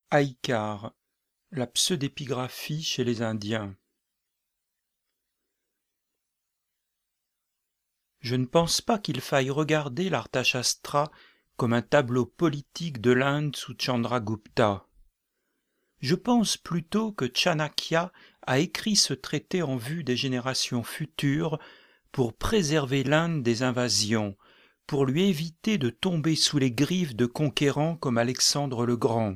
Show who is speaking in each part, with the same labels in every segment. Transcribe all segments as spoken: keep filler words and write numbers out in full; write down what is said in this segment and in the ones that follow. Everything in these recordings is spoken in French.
Speaker 1: Aïkar, la pseudépigraphie chez les Indiens. Je ne pense pas qu'il faille regarder l'Arthashastra comme un tableau politique de l'Inde sous Chandragupta. Je pense plutôt que Chanakya a écrit ce traité en vue des générations futures pour préserver l'Inde des invasions, pour lui éviter de tomber sous les griffes de conquérants comme Alexandre le Grand.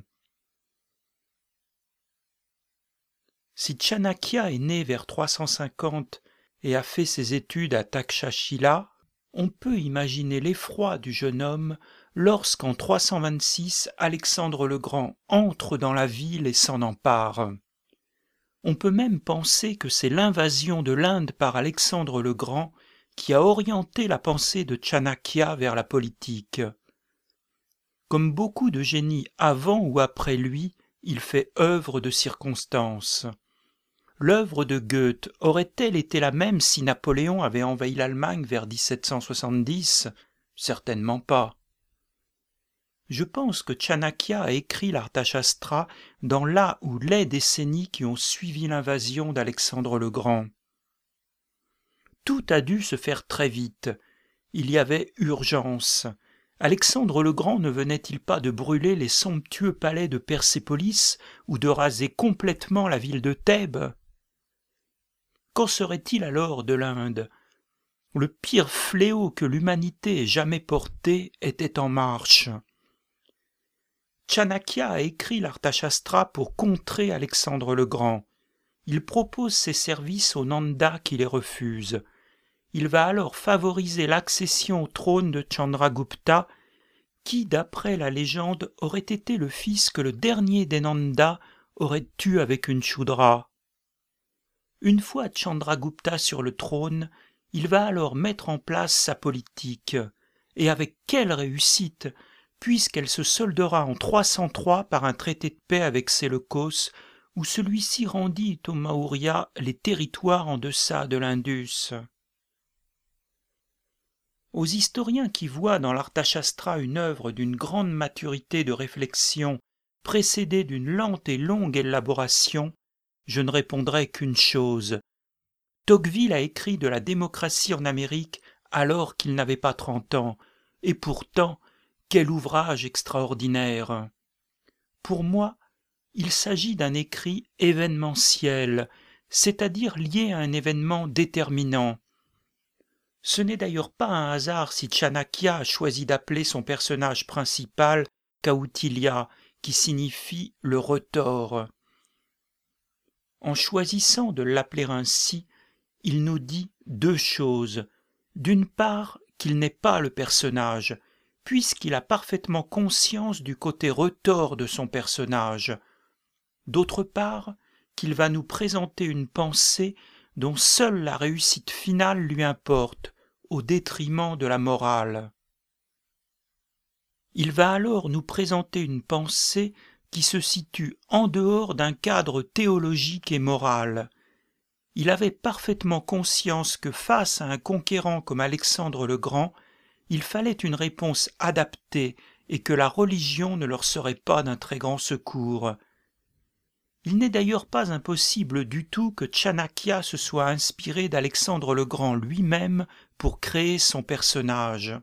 Speaker 1: Si Chanakya est né vers trois cent cinquante et a fait ses études à Takshashila, on peut imaginer l'effroi du jeune homme lorsqu'en trois cent vingt-six Alexandre le Grand entre dans la ville et s'en empare. On peut même penser que c'est l'invasion de l'Inde par Alexandre le Grand qui a orienté la pensée de Chanakya vers la politique. Comme beaucoup de génies avant ou après lui, il fait œuvre de circonstance. L'œuvre de Goethe aurait-elle été la même si Napoléon avait envahi l'Allemagne vers dix-sept cent soixante-dix ? Certainement pas. Je pense que Chanakya a écrit l'Arthashastra dans la ou les décennies qui ont suivi l'invasion d'Alexandre le Grand. Tout a dû se faire très vite. Il y avait urgence. Alexandre le Grand ne venait-il pas de brûler les somptueux palais de Persépolis ou de raser complètement la ville de Thèbes ? Qu'en serait-il alors de l'Inde ? Le pire fléau que l'humanité ait jamais porté était en marche. Chanakya a écrit l'Arthashastra pour contrer Alexandre le Grand. Il propose ses services aux Nanda qui les refusent. Il va alors favoriser l'accession au trône de Chandragupta, qui, d'après la légende, aurait été le fils que le dernier des Nanda aurait tué avec une Shudra. Une fois Chandragupta sur le trône, il va alors mettre en place sa politique, et avec quelle réussite, puisqu'elle se soldera en trois cent trois par un traité de paix avec Séleucos, où celui-ci rendit aux Maurya les territoires en deçà de l'Indus. Aux historiens qui voient dans l'Arthashastra une œuvre d'une grande maturité de réflexion, précédée d'une lente et longue élaboration, je ne répondrai qu'une chose. Tocqueville a écrit de la démocratie en Amérique alors qu'il n'avait pas trente ans, et pourtant, quel ouvrage extraordinaire! Pour moi, il s'agit d'un écrit événementiel, c'est-à-dire lié à un événement déterminant. Ce n'est d'ailleurs pas un hasard si Chanakya a choisi d'appeler son personnage principal Kautilya, qui signifie le retors. En choisissant de l'appeler ainsi, il nous dit deux choses. D'une part, qu'il n'est pas le personnage, puisqu'il a parfaitement conscience du côté retors de son personnage. D'autre part, qu'il va nous présenter une pensée dont seule la réussite finale lui importe, au détriment de la morale. Il va alors nous présenter une pensée qui se situe en dehors d'un cadre théologique et moral. Il avait parfaitement conscience que face à un conquérant comme Alexandre le Grand, il fallait une réponse adaptée et que la religion ne leur serait pas d'un très grand secours. Il n'est d'ailleurs pas impossible du tout que Chanakya se soit inspiré d'Alexandre le Grand lui-même pour créer son personnage.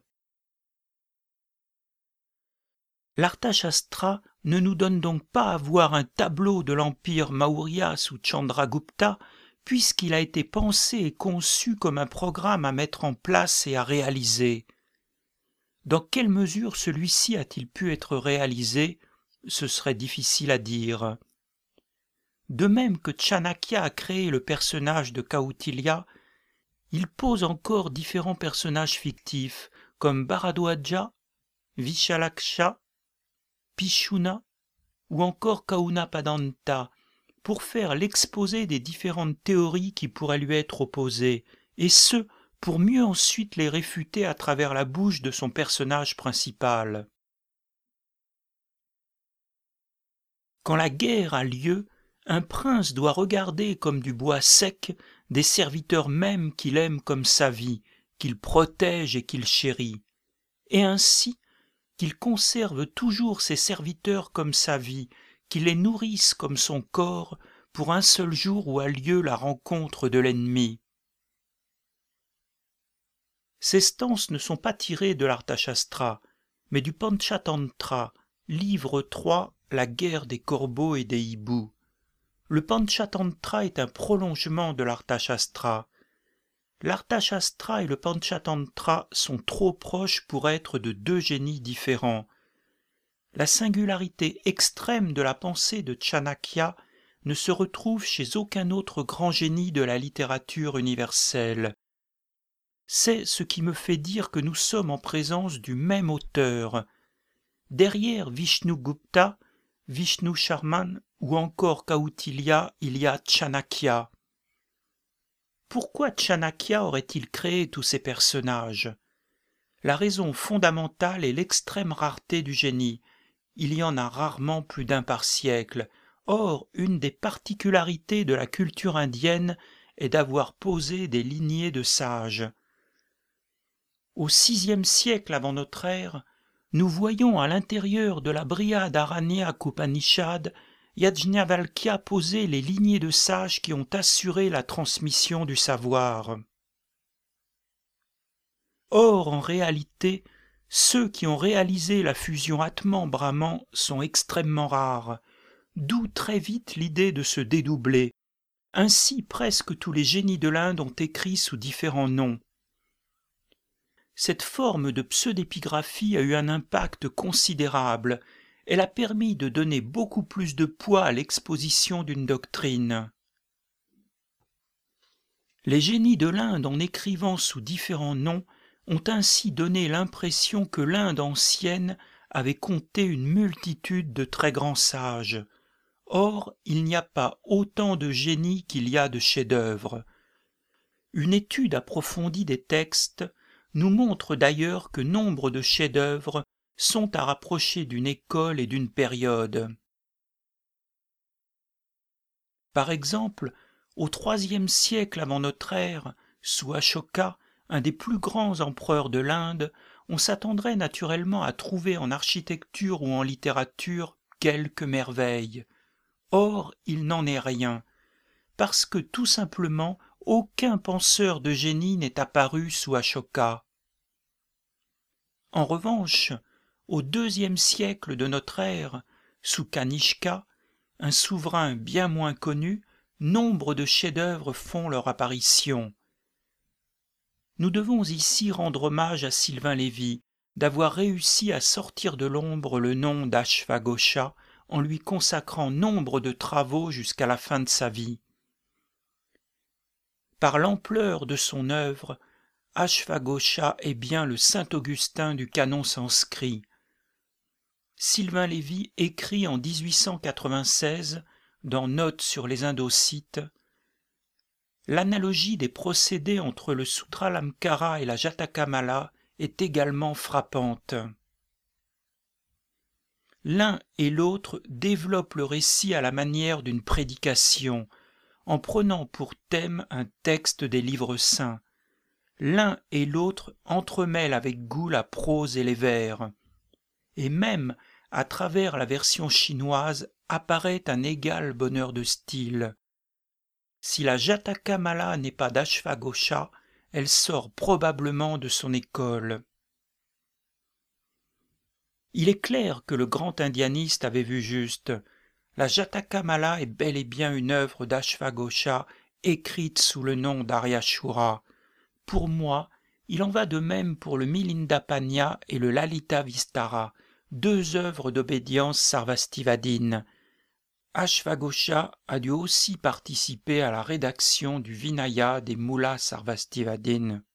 Speaker 1: L'Arthashastra ne nous donne donc pas à voir un tableau de l'empire Maurya sous Chandragupta, puisqu'il a été pensé et conçu comme un programme à mettre en place et à réaliser. Dans quelle mesure celui-ci a-t-il pu être réalisé ? Ce serait difficile à dire. De même que Chanakya a créé le personnage de Kautilya, il pose encore différents personnages fictifs comme Bharadwaja, Vishalaksha, Pishuna ou encore Kaunapadanta pour faire l'exposé des différentes théories qui pourraient lui être opposées, et ce, pour mieux ensuite les réfuter à travers la bouche de son personnage principal. Quand la guerre a lieu, un prince doit regarder comme du bois sec des serviteurs mêmes qu'il aime comme sa vie, qu'il protège et qu'il chérit, et ainsi qu'il conserve toujours ses serviteurs comme sa vie, qui les nourrisse comme son corps pour un seul jour où a lieu la rencontre de l'ennemi. Ces stances ne sont pas tirées de l'Arthashastra, mais du Panchatantra, livre trois, la guerre des corbeaux et des hiboux. Le Panchatantra est un prolongement de l'Arthashastra. L'Arthashastra et le Panchatantra sont trop proches pour être de deux génies différents. La singularité extrême de la pensée de Chanakya ne se retrouve chez aucun autre grand génie de la littérature universelle. C'est ce qui me fait dire que nous sommes en présence du même auteur. Derrière Vishnugupta, Vishnu Sharman ou encore Kautilya, il y a Chanakya. Pourquoi Chanakya aurait-il créé tous ces personnages? La raison fondamentale est l'extrême rareté du génie. Il y en a rarement plus d'un par siècle. Or, une des particularités de la culture indienne est d'avoir posé des lignées de sages. Au sixième siècle avant notre ère, nous voyons à l'intérieur de la Brihadaranyaka Upanishad Yajnavalkya poser les lignées de sages qui ont assuré la transmission du savoir. Or, en réalité, ceux qui ont réalisé la fusion Atman-Brahman sont extrêmement rares, d'où très vite l'idée de se dédoubler. Ainsi, presque tous les génies de l'Inde ont écrit sous différents noms. Cette forme de pseudépigraphie a eu un impact considérable. Elle a permis de donner beaucoup plus de poids à l'exposition d'une doctrine. Les génies de l'Inde, en écrivant sous différents noms, ont ainsi donné l'impression que l'Inde ancienne avait compté une multitude de très grands sages. Or, il n'y a pas autant de génies qu'il y a de chefs-d'œuvre. Une étude approfondie des textes nous montre d'ailleurs que nombre de chefs-d'œuvre sont à rapprocher d'une école et d'une période. Par exemple, au troisième siècle avant notre ère, sous Ashoka, un des plus grands empereurs de l'Inde, on s'attendrait naturellement à trouver en architecture ou en littérature quelques merveilles. Or, il n'en est rien, parce que tout simplement aucun penseur de génie n'est apparu sous Ashoka. En revanche, au deuxième siècle de notre ère, sous Kanishka, un souverain bien moins connu, nombre de chefs-d'œuvre font leur apparition. Nous devons ici rendre hommage à Sylvain Lévy, d'avoir réussi à sortir de l'ombre le nom d'Ashvaghosha en lui consacrant nombre de travaux jusqu'à la fin de sa vie. Par l'ampleur de son œuvre, Ashvaghosha est bien le Saint-Augustin du canon sanskrit. Sylvain Lévy écrit en dix-huit cent quatre-vingt-seize, dans Notes sur les Indocites, « L'analogie des procédés entre le Sutralamkara et la Jatakamala est également frappante. L'un et l'autre développent le récit à la manière d'une prédication, en prenant pour thème un texte des livres saints. L'un et l'autre entremêlent avec goût la prose et les vers. Et même, à travers la version chinoise, apparaît un égal bonheur de style. Si la Jatakamala n'est pas d'Ashvaghosha, elle sort probablement de son école. » Il est clair que le grand indianiste avait vu juste. La Jatakamala est bel et bien une œuvre d'Ashvaghosha écrite sous le nom d'Aryashura. Pour moi, il en va de même pour le Milindapanya et le Lalita Vistara, deux œuvres d'obédience sarvastivadine. Ashvaghosha a dû aussi participer à la rédaction du Vinaya des Mullas Sarvastivadines.